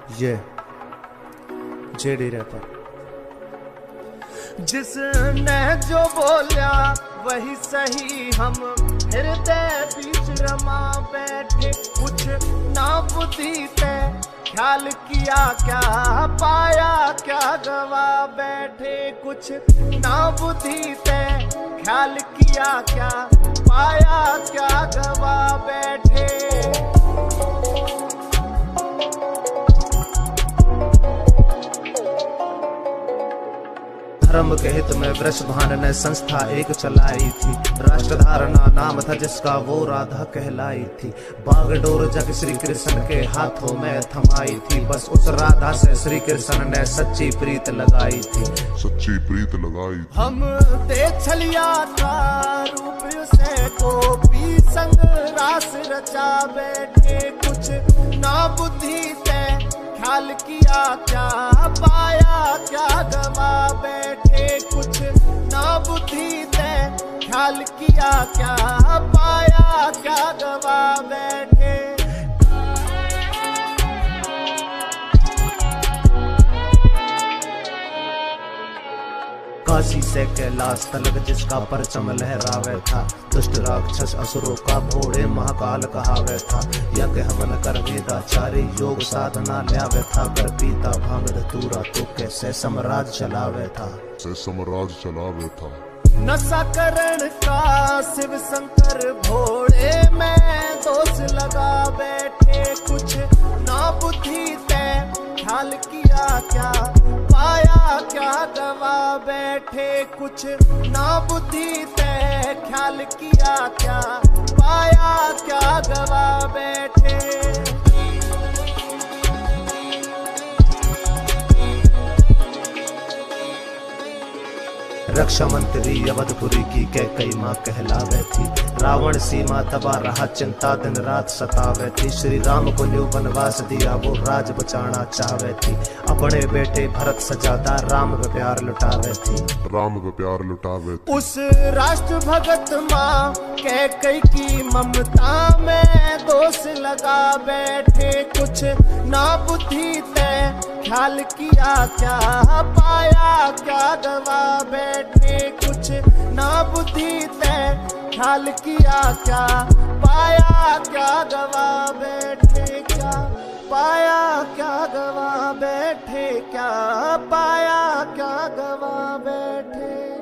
ये JD wrapper. जिसने जो बोला वही सही, हम हृदय बीच रमा बैठे। कुछ ना बुद्धि ते ख्याल किया क्या पाया, क्या गवा बैठे। कुछ ना बुद्धि ते ख्याल किया क्या पाया, क्या गवा बैठे। धर्म के हित में वृषभान ने संस्था एक चलाई थी। राष्ट्रधारणा नाम था जिसका वो राधा कहलाई थी। बागडोर जग श्री कृष्ण के हाथों में थमाई थी। बस उस राधा से श्री कृष्ण ने सच्ची प्रीत लगाई थी। सच्ची प्रीत लगाई थी। हम ते छलिया था रूप से गोपी संग रास रचा बैठे। कुछ ना बुद्धि से ख्याल किया क्या पाया, क्या गवा बैठे। कुछ ना बुद्धि से ख्याल किया क्या पाया, क्या गवा बैठे। काशी से कैलाश तलक जिसका परचम लहरावे था। दुष्ट राक्षस असुरों का भोड़े महाकाल कहावे था। यज्ञ हवन कर वेदाचारी योग साधना ल्यावे था। कर पीता भांग धतूरा तो कैसे सम्राज चलावे था। सम्राज चलावे था। नशा करण का शिव शंकर भोड़े में दोष लगा बैठे। कुछ ना बुद्धि ते ख्याल किया क्या पाया, क्या गवा बैठे। कुछ ना बुद्धि ते ख्याल किया क्या पाया, क्या गवा बैठे। रक्षा मंत्री अवधपुरी की कई माँ कहलावे थी। रावण सीमा तबा रहा चिंता दिन रात सतावे थी। श्री राम को न्यू वनवास दिया वो राज बचाना चाहवे थी। अपने बेटे भरत सजादा राम पे प्यार लुटावे थी। राम पे प्यार लुटावे थी। उस राष्ट्र भगत माँ कई की ममता में दोष लगा बैठे। कुछ ना बुद्धि ते ख्याल किया क्या पाया, क्या गवा बैठे। कुछ ना बुद्धि ते ख्याल किया क्या पाया, क्या गवा बैठे। क्या पाया, क्या गवा बैठे। क्या पाया, क्या गवा बैठे।